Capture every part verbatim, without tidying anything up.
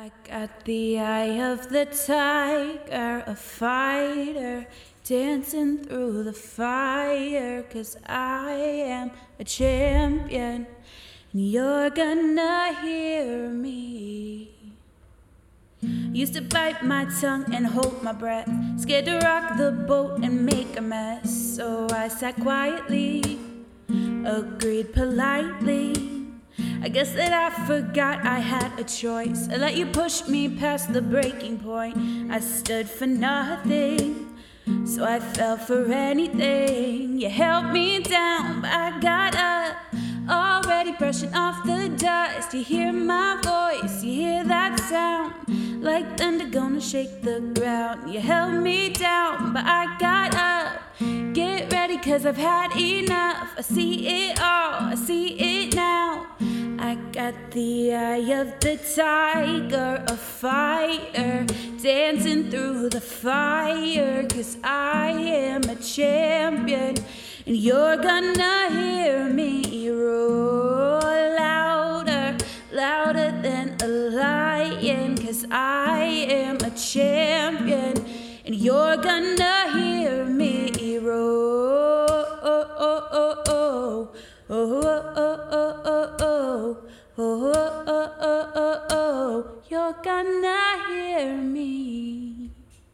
I got the eye of the tiger, a fighter, dancing through the fire, 'cause I am a champion, and you're gonna hear me. Used to bite my tongue and hold my breath, scared to rock the boat and make a mess, so I sat quietly, agreed politely. I guess that I forgot I had a choice. I let you push me past the breaking point. I stood for nothing, so I fell for anything. You held me down, but I got up, already brushing off the dust. You hear my voice, you hear that sound, like thunder gonna shake the ground. You held me down, but I got up. Get ready, 'cause I've had enough. I see it all, I see it now. I got the eye of the tiger, a fighter, dancing through the fire, 'cause I am a champion, and you're gonna hear me roar louder, louder than a lion, 'cause I am a champion, and you're gonna hear me roar. Oh, oh, oh, oh. Oh, oh, oh, oh, oh, oh, oh, oh, oh, oh, oh, you're gonna hear me.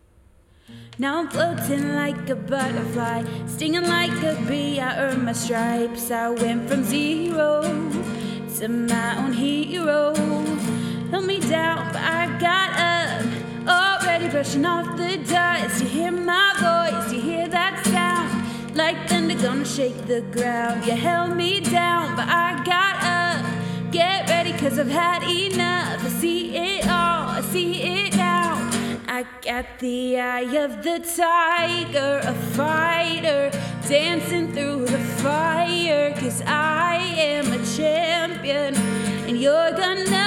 Now I'm floating like a butterfly, stinging like a bee. I earned my stripes. I went from zero to my own hero. Held me down, but I got up, already brushing off the dust. You hear my voice, you hear that sound, like thunder gonna shake the ground. You held me down, but I got up. Get ready, 'cause I've had enough. I see it all, I see it now. I got the eye of the tiger, a fighter, dancing through the fire, 'cause I am a champion, and you're gonna